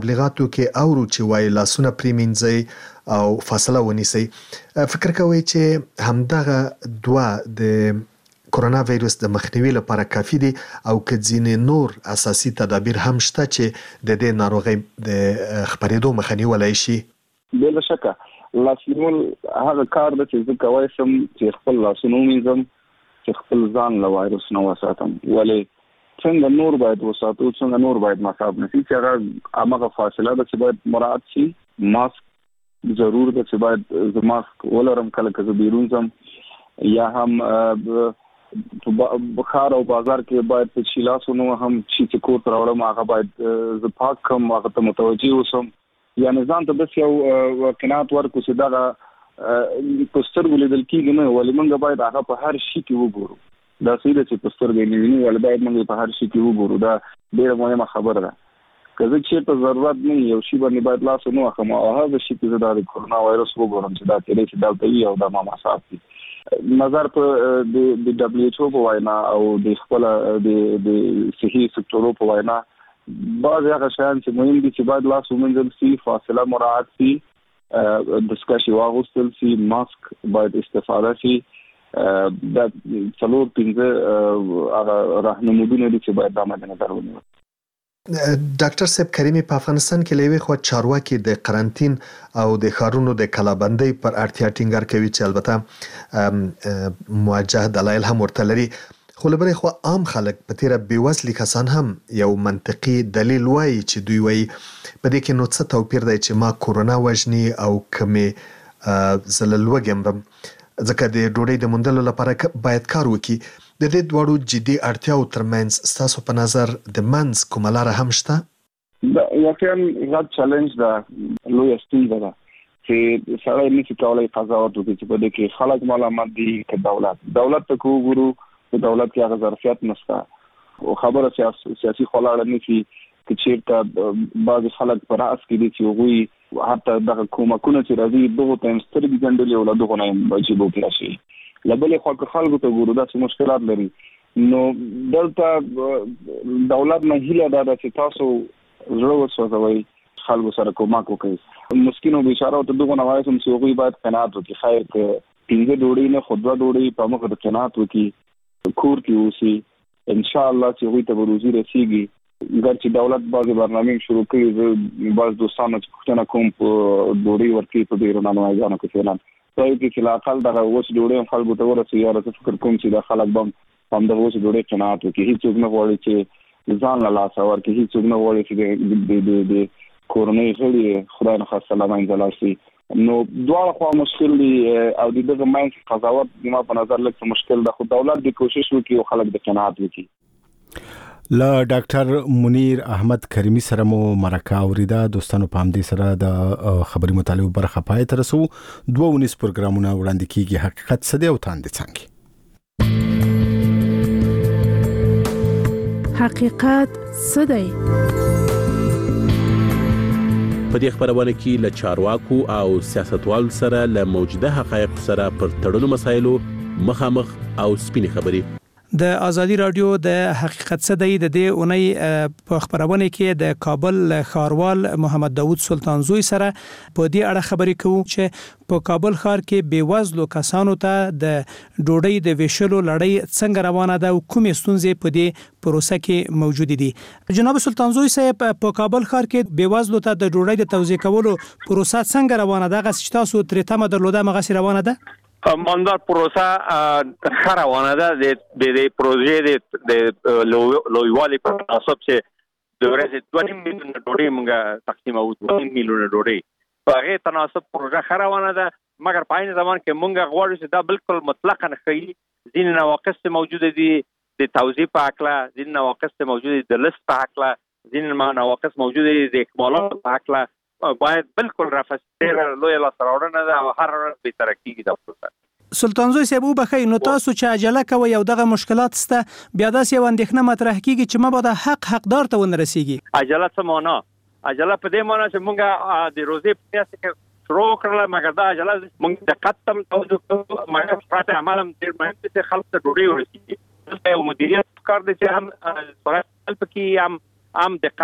تبلیغاتو کې اورو چې وایي لاسونه پریمینځئ او فاصله ونیسئ. فکر کوئ چې همدغه دوه د کورونا وایروس د مخنیوي لپاره کافي دي او که ځینې نور اساسي تدابیر هم شته چې د دې ناروغۍ د خپرېدو مخه نیولی شي؟ بلا شکه لاس نیول هغه کار ده چې زه کولی شم چې خپل لاسونه ومینځم، چې خپل ځان له وایروس نه وساتم. ولې څنګه نور باید وساتو، څنګه نور باید مصاب نشي، چې هغه همغه فاصله ده چې باید مراعات شي. ماسک ضرور ده چې باید زه ماسک ولرم کله که زه بیرون ځم، یا هم بخار او بازار کې باید په شیلاسونو هم چې کور ته راوړم هغه باید زه پاک کړم، هغه ته متوجه اوسم. یعنې ځان ته داسې یو قناعت ورکړو چې دغه په سترګو لیدل کېږي نه، ولې موږ باید هغه په هر شي کې وګورو. دا صحیح ده چې په سترګو نه وینو، ولې باید موږ په هر شي کې وګورو. دا ډېره مهمه خبره ده. که زه چېرته ضرورت نه یو شي باندې باید لاس ونه وهم او هغه شي کې زه دا د کورونا وایرس وګورم چې دا کېدای شي دلته وي او دا ما مصاب دي. نظر په د WHO په وینا او د خپل د صحي سکتورو په وینا بعض هغه شیان چې مهم دي چې باید لاس ومینځل شي، فاصله مراعات شي، دستکشې واغوستل شي، ماسک باید استفاده شي. دا څلور پنځه هغه راهنمودونه دي چې باید دا مد نظر ونیول. ډاکټر صاحب کریمي، په افغانستان کې له یوې خوا چارواکي د قرنطین او د ښارونو د کلابندۍ پر اړتیا ټینګار کوي چې البته موجه دلایل هم ورته لري، خو له بلې خوا عام خلک په تیره بېوزلي کسان هم یو منطقي دلیل وایي چې دوی وایي په دې کې نو څه توپیر دی چې ما کورونا وژني او که مې زه له لوږې مرم، ځکه د ډوډۍ د موندلو لپاره باید کار وکړي. د دې دواړو جدي اړتیاو ترمنځ ستاسو په نظر د منځ کومه لاره هم شته؟ دا واقعا غټ چیلنج ده، لویه ستونزه ده چې سړی نشي کولی قضاوت وکړي چې په دې کې خلک ملامت دي که دولت ته که وګورو په دولت کې هغه ظرفیت نشته. خبره سیاسي خوا لاړه نشي که چېرته بعضې خلک په رأس کې دي چې هغوی حتی دغه کومکونه چې راځي دغو ته یې سترګې ګنډلې او له دغو نه یې جیبو کې راشي. له بلې خوا که خلکو ته ګورو داسې مشکلات لري، نو دلته دولت نه هیله دا ده چې تاسو زړه وسوځوئ، خلکو سره کومک وکړئ. مسکینو بیچارو ته دغو نه وایسم چې هغوی باید قناعت وکړي. خیر که پنځه ډوډۍ نه خو دوه ډوډۍ په مخه د قناعت وکړي، کور کې اوسي، انشاءالله چې هغوی ته به روزي رسیږي. ګر چې دولت بعضې برنامې شروع کړي، زه بعض دوستانو چې پوښتنه کوم په ډوډۍ ورکوي په ډېرو نانوایګانو کې فعلا په یو کې چې لا اقل دغه اوس ډوډۍ هم خلکو ته ورسوي. یاره زه فکر کوم چې دا خلک به همدغه اوس ډوډۍ قناعت وکړي. هېڅوک نه غواړي چې ځان له لاسه ورکړي، هېڅوک نه غواړي چې د کورنۍ غړي خدای نخواسته له منځه لاړ شي. نو دواړه خوا مشکل دي او د دغه منځ قضاوت زما په نظر لږ څه مشکل ده، خو دولت دې کوشش وکړي او خلک د قناعت وکړي. له ډاکټر منیر احمد کریمي سره مو مرکه اوریده. دوستانو په همدې سره د خبري مطالعه برخه پای ته رسو. 2 پروګرامونه وړاندې کیږي، حقیقت څه دی او تاند څنګه. حقیقت څه دی؟ په دې خبرونه کې له چارواکو او سیاستوالو سره له موجوده حقایق سره پر تړلو مسایلو مخامخ او سپینې خبرې. د ازادي رادیو د حقیقت څه دی د دې اونۍ په خبرونه کې د کابل ښاروال محمد داوود سلطانزوی سره په دې اړه خبرې کوو چې په کابل ښار کې بیوزلو کسانو ته د ډوډۍ د ویشلو لړۍ څنګه روانه ده او کومې ستونزې په دې پروسه کې موجود دي. جناب سلطانزوی صاحب، په کابل ښار کې بیوزلو ته د ډوډۍ د توزیع کولو پروسه څنګه روانه ده؟ هغه چې تاسو ترې تمه درلوده هماغسې روانه ده؟ ماندار پروسه ښه روانه ده. د پروژې د لویوالي په تناسب چې د ورځې 2.5 میلیونه ډوډۍ موږ تقسیموو، 2 میلیونه ډوډۍ په هغې تناسب پروژه ښه روانه ده. مګر په عین زمان کې موږ غواړو چې دا بالکل مطلقاً ښایي. ځینې نواقص موجوده دي د توزیع په هکله، ځینې نواقص موجوده دي د لست په هکله، ځینې نواقص موجوده دي د اکمالاتو په هکله. باید بالکل رافست ډېره لویه لاسته راوړنه ده او هر ورځ بهتره کېږي دا پروسه. سلطانزوی صاحب وبخئ، نو تاسو چې عجله کوئ او دغه مشکلات سته، بیا داسې یو اندېښنه مطرح کېږي چې مبادا حقدار ته ونه رسېږي. عجله څه معنا؟ عجله په دې معنا چې موږ د روزې په میاشت کې شروع کړله، مګر دا عجله موږ دقت ته توجه کوو، مګر صفات عمل هم ډېر مهم دی چې خلکو ته ډوډۍ ورسېږي. دلته یو مدیریت کار دی چې هم سرعت پکې هم دقت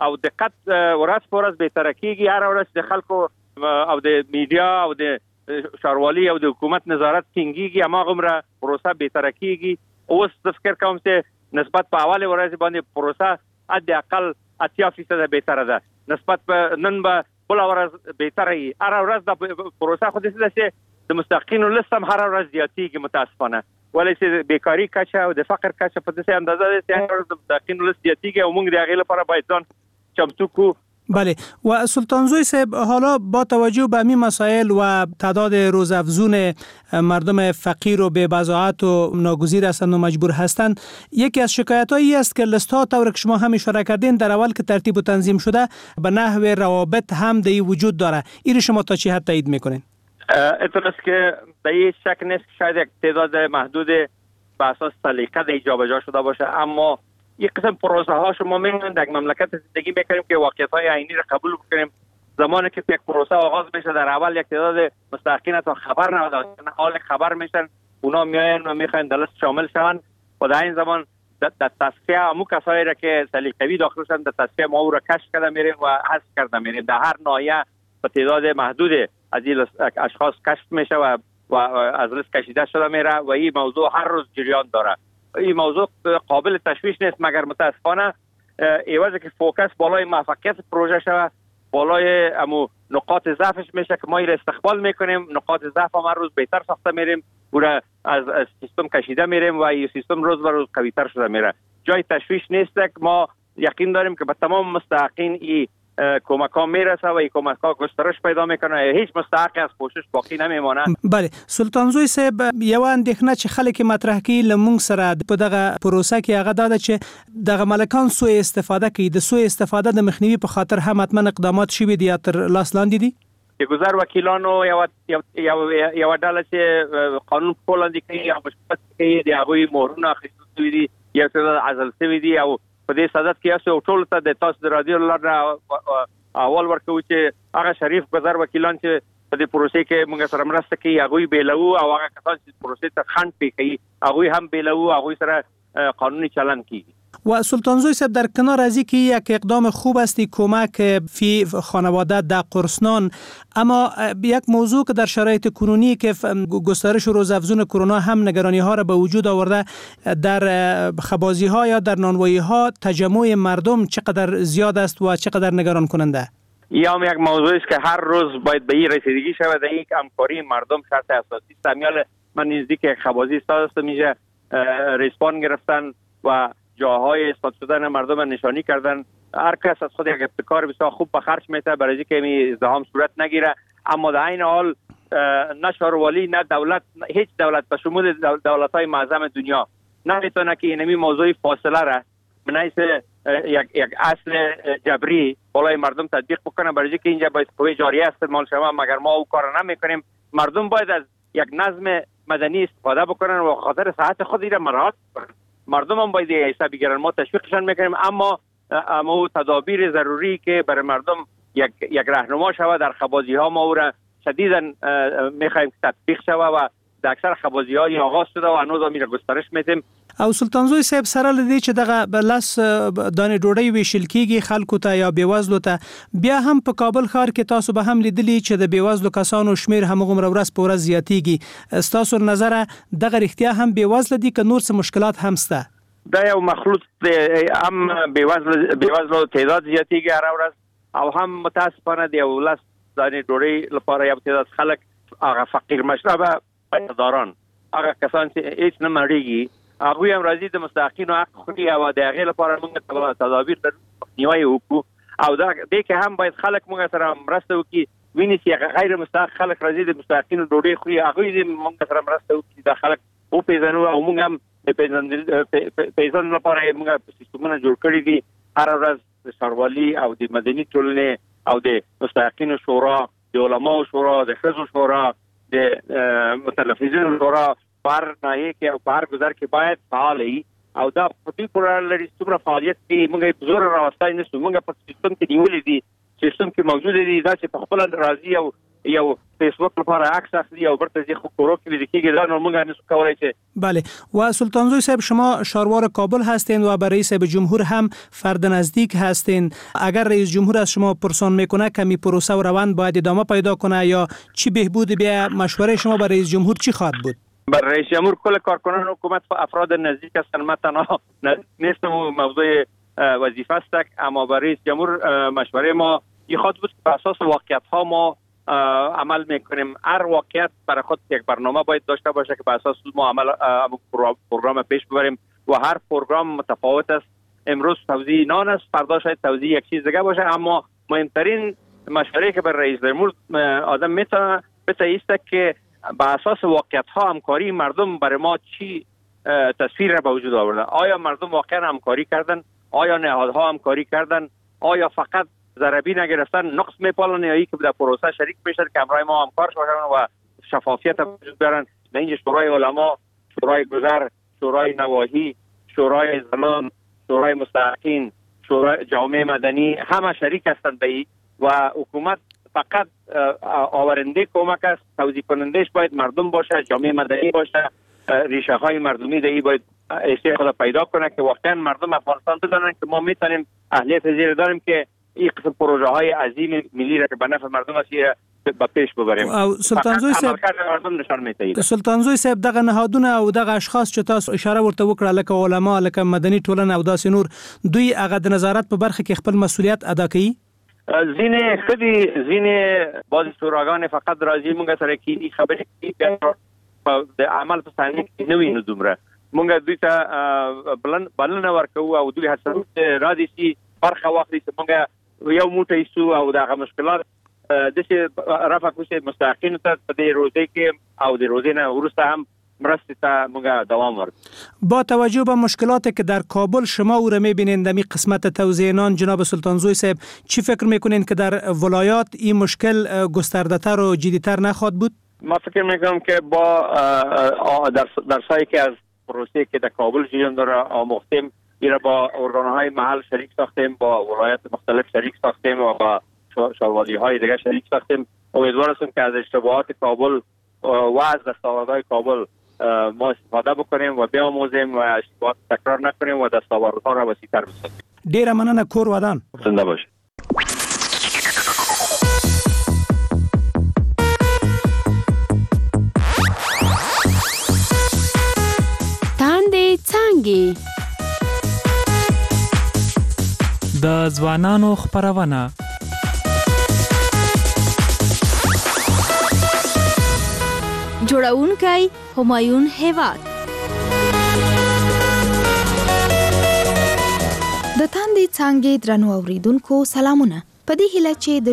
او دقت ورځ په ورځ به تر کېږي. هر ورځ د خلکو او د میډیا او د ښاروالي او د حکومت نظارت ټینګیږي، هماغومره پروسه به تر کېږي. اوس د فکر کوم چې نسبت په اول ورځ باندې پروسه حد اقل 80% بهتره ده، نسبت په نن به بل ورځ بهتره وي. هر ورځ د پروسه خو د چې د مستحقینو لیست هم هر ورځ زیاتېږي متاسفانه، ولې چې بیکاری کچه او د فقر کچه په داسې اندازه ده چې هر ورځ د مستحقینو لیست زیاتېږي او موږ د هغې لپاره باید ځان چمتو کړو. بله و سلطانزوی صاحب، حالا با توجه به همین مسائل و تعداد روزافزون مردم فقیر و بی‌بضاعت و ناگزیر هستند و مجبور هستند، یکی از شکایت‌هایی است که لیست‌ها طور که شما هم اشاره کردین در اول که ترتیب و تنظیم شده به نحو روابط هم دی وجود داره. این شما تا چی حد تایید میکنین؟ اطلاع است که به این شک نیست که شاید یک تعداد محدود به اساس سلیقه دی جابجا شده باشه، اما یک قسم پروسه ها شما می‌بینید در مملکت زندگی می‌کنیم که واقعیت‌های عینی را قبول بکنیم. زمانی که یک پروسه آغاز بشه در اول یک تعداد مستحقین تا خبر نداشتن، حال خبر میشن، اونا میاین و میخواین در لیست شامل شون و در این زمان در تصفیه امو کسایی را که سلیقه‌ای داخل شدن در تصفیه ما او را کشف کرده میریم و حذف کرده میریم. در هر ناحیه به تعداد محدود از این اشخاص کشف میشه و از لیست کشیده شده میره و این موضوع هر روز جریان داره. این موضوع قابل تشویش نیست، مگر متاسفانه ایوازه که فوکس بالای موفقیت پروژه شود، بالای امو نقاط ضعفش میشه که ما این استقبال میکنیم، نقاط ضعف هم هر روز بهتر ساخته میریم، او را از سیستم کشیده میریم و این سیستم روز به روز قوی‌تر شده میره. جای تشویش نیست که ما یقین داریم که به تمام مستحقین این کمک ها میرسه و این کمک ها گسترش پیدا میکنه، هیچ مستحقی از پوشش باقی نمیمانه. بله سلطانزوی صاحب، یو اندېښنه چې خلک مطرح کوي لمونږ سره په دغه پروسه کې هغه دا ده چې دغه مالکان سوء استفاده کوي. د سوء استفاده د مخنیوي په خاطر هم حتما اقدامات شوي دي یا تر لاس لاندې دي. چې گذر وکیلانو یو ډله چې قانون په لاندې کوي یا مشکل کوي، د هغوی مهرونه اخیستل شوي دي، یو تعداد عزل شوي دي او په دې صدد کې یو ټول ته د تاسو د رادیو لاره اول ورکوي چې هغه شریف گذر وکیلان چې په دې پروسې کې موږ سره مرسته کوي هغوی بیلو او هغه کسان چې پروسې ته خنډ پې کوي هغوی هم بیلو، هغوی سره قانونی چلند کیږي. و سلطانزوی صاحب، در کنار از اینکه یک اقدام خوب است کمک فی خانواده در قرصنان، اما یک موضوع که در شرایط کنونی که گسترش و روزافزون کرونا هم نگرانی ها را به وجود آورده، در خبازی ها یا در نانوایی ها تجمع مردم چقدر زیاد است و چقدر نگران کننده؟ یا یک موضوعی است که هر روز باید به این رسیدگی شود. در یک همکاری مردم شرط اساسی است. میال من نزدیک خبازی استاد است، میشه ریسپان گرفتن و جاهای اثبات شدن مردم نشانی کردن. هر کس از خود یک ابتکار بسیار خوب به خرج میته برای اینکه این ازدحام صورت نگیره، اما در این حال نه ښاروالي نه دولت، هیچ دولت به شمول دولت‌های معظم دنیا نمیتونه که اینمی موضوع فاصله را من حیث یک اصل جبری بالای مردم تطبیق بکنه، برای اینکه اینجا باید قوه جاریه استعمال شود، مگر ما او کار نمیکنیم. مردم باید از یک نظم مدنی استفاده بکنن و خاطر صحت خود را مراعات کنن. مردم هم باید حساب بگیرن، ما تشویقشان میکنیم، اما تدابیر ضروری که برای مردم یک راهنما شود در خبازی ها ما او را شدیداً میخوایم تطبیق شود و در اکثر خبازی های آغاز شده و هنوز هم گسترش میدیم. او سلطانزوی صاحب، سره لدی چې دغه بلس دانه ډوډۍ ویشل کیږي خلکو ته یا بیوزلو ته، بیا هم په کابل ښار کې تاسو به هم لیدلی چې د بیوزلو کسانو شمیر همغومره ورځ په ورځ زیاتیږي. ستاسو نظر دغه رښتیا هم بیوزل دي که نور څه مشکلات هم شته؟ دا یو مخلوط هم بیوزلو تعداد زیاتیږي هر ورځ او هم متاسفانه د یو لس دانه ډوډۍ لپاره یو تعداد خلک هغه فقیر مشربه پیسه‌داران، هغه کسان چې هیڅ نه مړیږي، هغوی هم راځي د مستحقینو حق خوري او د هغې لپاره موږ تدابیر نیوی وکړو او دې کې هم باید خلک موږ سره مرسته وکړي. ویني چې غیر مستحق خلک راځي د مستحقینو ډوډۍ خوري، هغوی دې موږ سره مرسته وکړي د خلک وپېژنو او موږ هم د پیژندنې لپاره موږ سیستمونه جوړ کړي دي. هر ورځ د ښاروالي او د مدني ټولنې او د مستحقینو شورا، د علماو شورا، د ښځو شورا، د متلفظینو شورا په هر ناحیه کې او په هر ګذر کې باید فعال وي او دا په دې پورې لري څومره فعالیت کوي. موږ یې په زور راوستای نه شو، موږ په سیستم کې نیولې دي، سیستم کې موجود دي، دا چې په خپل راضي او یو فیسبوک لپاره عکس اخلي او برته ځي خو کورو کې لیدل کېږي دا نو موږ نشو کولای چې بله. و سلطانزوی صاحب شما شاروار کابل هستین و برای رئیس جمهور هم فرد نزدیک هستین. اگر رئیس جمهور از شما پرسان میکنه کمی پروسه و روند باید ادامه پیدا کنه یا چی بهبود بیا مشوره شما برای رئیس جمهور چی خواهد بود؟ بر رئیس جمهور کل کارکنان حکومت و افراد نزدیک هستند. من تنها نیستم موضوع وظیفه است، اما برای رئیس جمهور مشوره ما این خواهد بود که بر اساس واقعیت ها ما عمل میکنیم. هر واقعیت برای خود یک برنامه باید داشته باشه که بر اساس ما عمل پروگرام پیش ببریم و هر پروگرام متفاوت است. امروز توزیع نان است، فردا شاید توزیع یک چیز دیگه باشه، اما مهمترین مشوره که بر رئیس جمهور آدم میتونه است که بر اساس واقعیت ها همکاری مردم برای ما چی تصویر را به وجود آورده. آیا مردم واقعا همکاری کردن؟ آیا نهادها همکاری کردن؟ آیا فقط ضربی نگرفتن نقص میپالن یا ای که در پروسه شریک میشن که همراه ما همکار شدن و شفافیت وجود بیارن؟ نه اینجا شورای علما، شورای گذر، شورای نواحی، شورای زنان، شورای مستحقین، شورای جامعه مدنی همه شریک هستند به و حکومت فقط آورنده کمک است. توزیع کنندش باید مردم باشه، جامعه مدنی باشه، ریشه های مردمی دهی باید اشتیاق خود پیدا کنه که واقعا مردم افغانستان بدانن که ما میتونیم اهلیت زیر داریم که این قسم پروژه های عظیم ملی را که به نفع مردم است به پیش ببریم. سلطانزوی صاحب دغه نهادونه او دغه اشخاص چې تاسو اشاره ورته وکړه لکه علما، لکه مدني ټولنه او داسې نور، دوی هغه د نظارت په برخه کې خپل مسؤلیت ادا کوي؟ زین خدي زین بعضی شوراګان فقط راځي مونږ سره کینی خبرې کوي د عمل په ثانیه کې نوې نه دومره مونږ دوی ته بلنه ورکو او دوی هڅه را دي چې برخه واخلي چې مونږ یو موټی سو او دغه مشکلات د چې رافع کوشي مستحقین ته په دې روزي کې او د روزي نه ورسته هم مرسته ته مونږ دوام ورکړو. با توجه به مشکلاتی که در کابل شما او را می‌بینید در قسمت توزیع نان، جناب سلطانزوی صاحب چی فکر می‌کنید که در ولایات این مشکل گسترده‌تر و جدی‌تر نخواهد بود؟ ما فکر می‌کنم که با در سایه که از پروسه که در کابل جریان داره آموختیم، این با ارگان‌های محل شریک ساختیم، با ولایت مختلف شریک ساختیم و با شوالی‌های دیگه شریک ساختیم. امیدوار هستم که از اشتباهات کابل و از دستاوردهای کابل ما استفاده بکنیم و بیاموزیم و اشتباهات تکرار نکنیم و دستاوردها را وسیع‌تر بسازیم. ډیره مننه، کور ودان. زنده باشید. تاندې څانګې د ځوانانو خپرونه جوړونکی همایون هیواد. د تاندې څانګې درنو اوریدونکو سلامونه. په دې هیله چې د